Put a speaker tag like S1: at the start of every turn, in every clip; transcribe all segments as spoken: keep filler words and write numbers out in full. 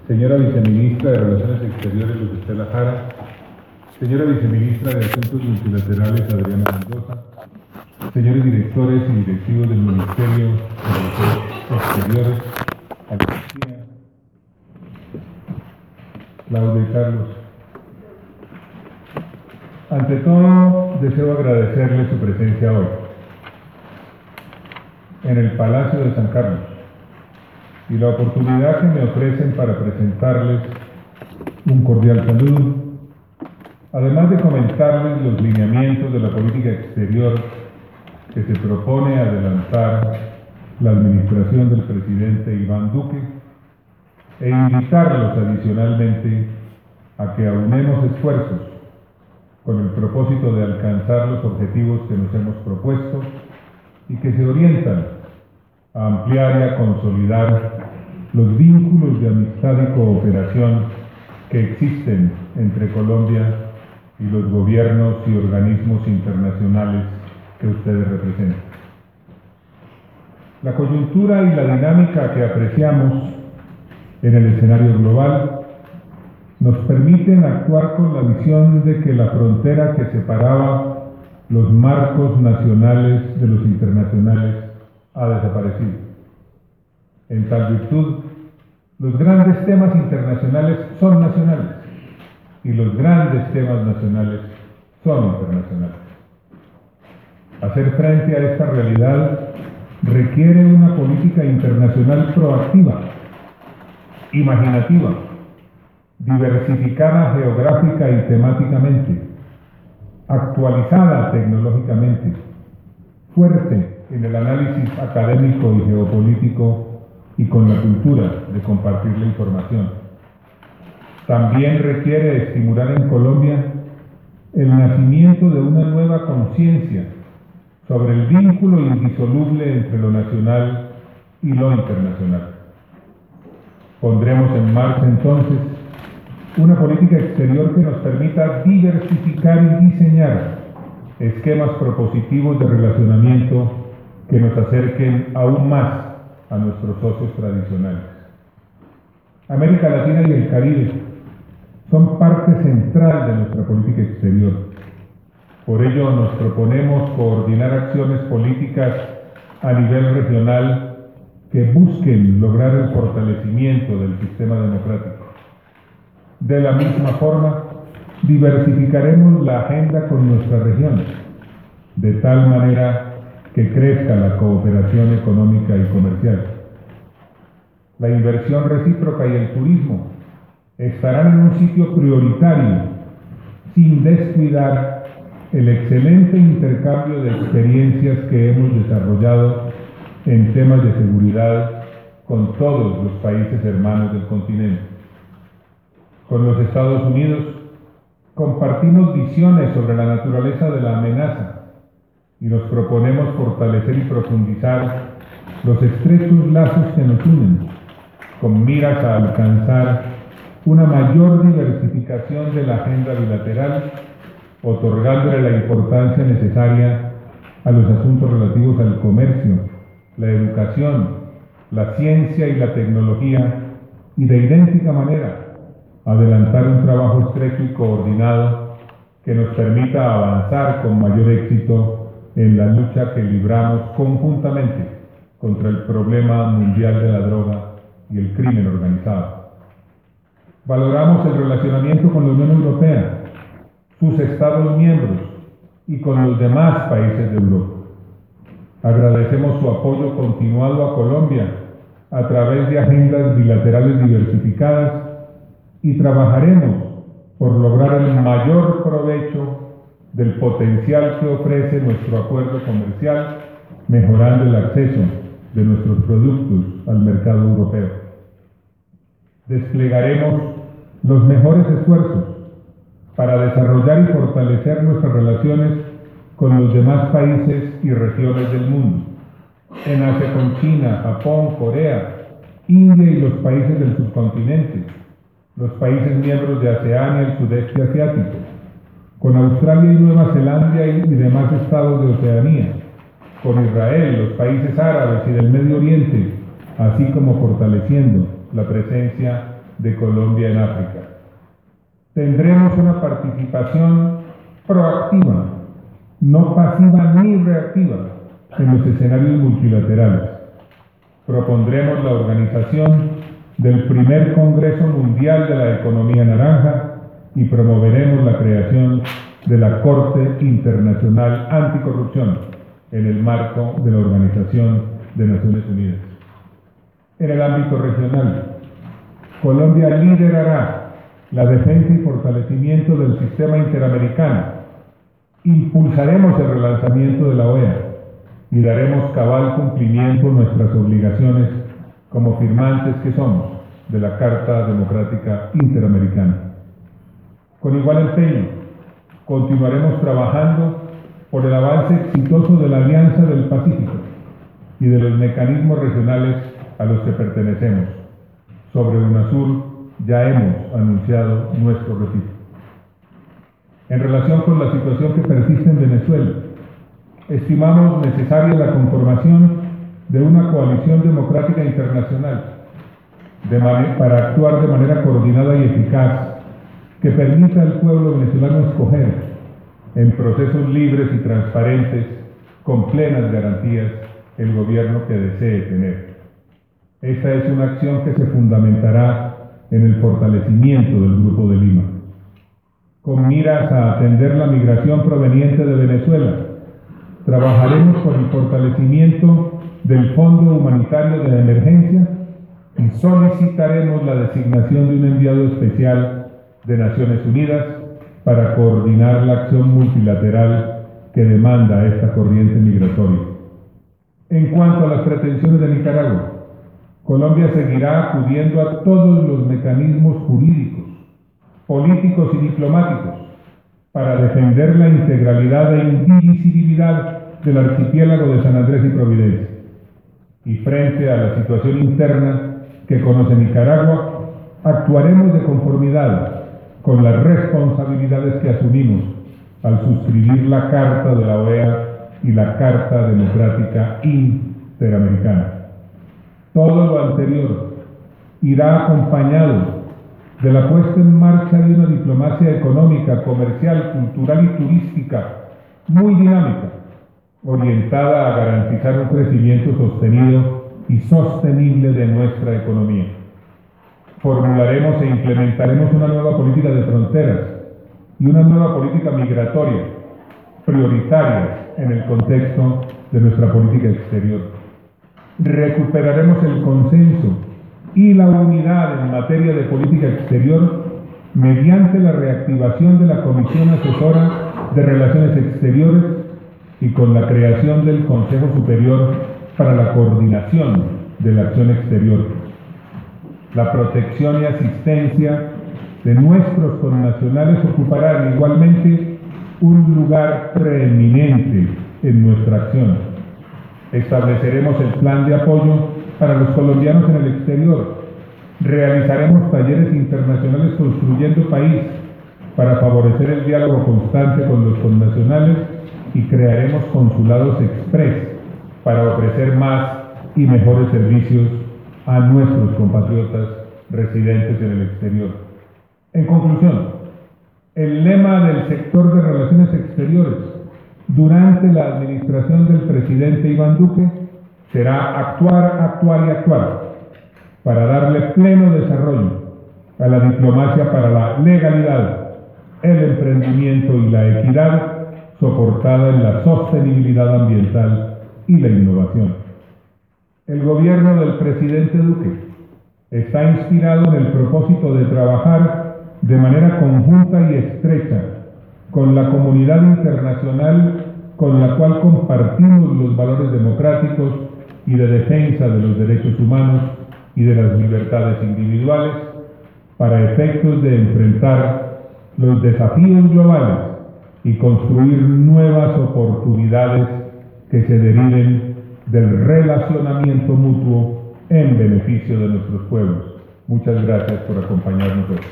S1: señora viceministra de Relaciones Exteriores, Luz Estela Jara, señora viceministra de Asuntos Multilaterales, Adriana Mendoza, señores directores y directivos del Ministerio de Relaciones Exteriores, Alexia, Claudia y Carlos. Ante todo, deseo agradecerles su presencia hoy en el Palacio de San Carlos y la oportunidad que me ofrecen para presentarles un cordial saludo, además de comentarles los lineamientos de la política exterior que se propone adelantar la administración del presidente Iván Duque, e invitarlos adicionalmente a que aunemos esfuerzos con el propósito de alcanzar los objetivos que nos hemos propuesto y que se orientan a ampliar y a consolidar los vínculos de amistad y cooperación que existen entre Colombia y los gobiernos y organismos internacionales que ustedes representan. La coyuntura y la dinámica que apreciamos en el escenario global nos permiten actuar con la visión de que la frontera que separaba los marcos nacionales de los internacionales ha desaparecido. En tal virtud, los grandes temas internacionales son nacionales y los grandes temas nacionales son internacionales. Hacer frente a esta realidad requiere una política internacional proactiva, imaginativa, diversificada geográfica y temáticamente, actualizada tecnológicamente, fuerte en el análisis académico y geopolítico y con la cultura de compartir la información. También requiere estimular en Colombia el nacimiento de una nueva conciencia sobre el vínculo indisoluble entre lo nacional y lo internacional. Pondremos en marcha entonces una política exterior que nos permita diversificar y diseñar esquemas propositivos de relacionamiento que nos acerquen aún más a nuestros socios tradicionales. América Latina y el Caribe son parte central de nuestra política exterior. Por ello nos proponemos coordinar acciones políticas a nivel regional que busquen lograr el fortalecimiento del sistema democrático. De la misma forma, diversificaremos la agenda con nuestra región, de tal manera que crezca la cooperación económica y comercial. La inversión recíproca y el turismo estarán en un sitio prioritario, sin descuidar el excelente intercambio de experiencias que hemos desarrollado en temas de seguridad con todos los países hermanos del continente. Con los Estados Unidos compartimos visiones sobre la naturaleza de la amenaza y nos proponemos fortalecer y profundizar los estrechos lazos que nos unen, con miras a alcanzar una mayor diversificación de la agenda bilateral, otorgándole la importancia necesaria a los asuntos relativos al comercio, la educación, la ciencia y la tecnología, y de idéntica manera adelantar un trabajo estrecho y coordinado que nos permita avanzar con mayor éxito en la lucha que libramos conjuntamente contra el problema mundial de la droga y el crimen organizado. Valoramos el relacionamiento con la Unión Europea, sus Estados miembros y con los demás países de Europa. Agradecemos su apoyo continuado a Colombia a través de agendas bilaterales diversificadas y trabajaremos por lograr el mayor provecho del potencial que ofrece nuestro acuerdo comercial, mejorando el acceso de nuestros productos al mercado europeo. Desplegaremos los mejores esfuerzos para desarrollar y fortalecer nuestras relaciones con los demás países y regiones del mundo, en Asia con China, Japón, Corea, India y los países del subcontinente, los países miembros de ASEAN y el sudeste asiático, con Australia y Nueva Zelanda y demás estados de Oceanía, con Israel, los países árabes y del Medio Oriente, así como fortaleciendo la presencia de Colombia en África. Tendremos una participación proactiva, no pasiva ni reactiva, en los escenarios multilaterales. Propondremos la organización del primer Congreso Mundial de la Economía Naranja y promoveremos la creación de la Corte Internacional Anticorrupción en el marco de la Organización de Naciones Unidas. En el ámbito regional, Colombia liderará la defensa y fortalecimiento del sistema interamericano. Impulsaremos el relanzamiento de la O E A y daremos cabal cumplimiento a nuestras obligaciones como firmantes que somos de la Carta Democrática Interamericana. Con igual empeño, continuaremos trabajando por el avance exitoso de la Alianza del Pacífico y de los mecanismos regionales a los que pertenecemos. Sobre UNASUR ya hemos anunciado nuestro retiro. En relación con la situación que persiste en Venezuela, estimamos necesaria la conformación de una coalición democrática internacional de para actuar de manera coordinada y eficaz que permita al pueblo venezolano escoger en procesos libres y transparentes, con plenas garantías, el gobierno que desee tener. Esta es una acción que se fundamentará en el fortalecimiento del Grupo de Lima. Con miras a atender la migración proveniente de Venezuela, trabajaremos por el fortalecimiento del Fondo Humanitario de Emergencia y solicitaremos la designación de un enviado especial de Naciones Unidas para coordinar la acción multilateral que demanda esta corriente migratoria. En cuanto a las pretensiones de Nicaragua, Colombia seguirá acudiendo a todos los mecanismos jurídicos, políticos y diplomáticos para defender la integralidad e indivisibilidad del archipiélago de San Andrés y Providencia. Y frente a la situación interna que conoce Nicaragua, actuaremos de conformidad con las responsabilidades que asumimos al suscribir la Carta de la O E A y la Carta Democrática Interamericana. Todo lo anterior irá acompañado de la puesta en marcha de una diplomacia económica, comercial, cultural y turística muy dinámica, orientada a garantizar un crecimiento sostenido y sostenible de nuestra economía. Formularemos e implementaremos una nueva política de fronteras y una nueva política migratoria, prioritarias en el contexto de nuestra política exterior. Recuperaremos el consenso y la unidad en materia de política exterior mediante la reactivación de la Comisión Asesora de Relaciones Exteriores y con la creación del Consejo Superior para la Coordinación de la Acción Exterior. La protección y asistencia de nuestros connacionales ocuparán igualmente un lugar preeminente en nuestra acción. Estableceremos el plan de apoyo para los colombianos en el exterior. Realizaremos talleres internacionales construyendo país para favorecer el diálogo constante con los connacionales y crearemos consulados express para ofrecer más y mejores servicios a nuestros compatriotas residentes en el exterior. En conclusión, el lema del sector de Relaciones Exteriores durante la administración del presidente Iván Duque será actuar, actuar y actuar para darle pleno desarrollo a la diplomacia para la legalidad, el emprendimiento y la equidad soportada en la sostenibilidad ambiental y la innovación. El gobierno del presidente Duque está inspirado en el propósito de trabajar de manera conjunta y estrecha con la comunidad internacional con la cual compartimos los valores democráticos y de defensa de los derechos humanos y de las libertades individuales para efectos de enfrentar los desafíos globales y construir nuevas oportunidades que se deriven del relacionamiento mutuo en beneficio de nuestros pueblos. Muchas gracias por acompañarnos hoy.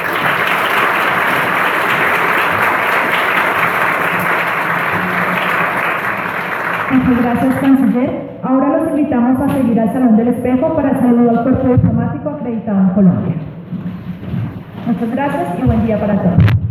S2: Muchas gracias, canciller. Ahora los invitamos a seguir al Salón del Espejo para saludar al cuerpo diplomático acreditado en Colombia. Muchas gracias y buen día para todos.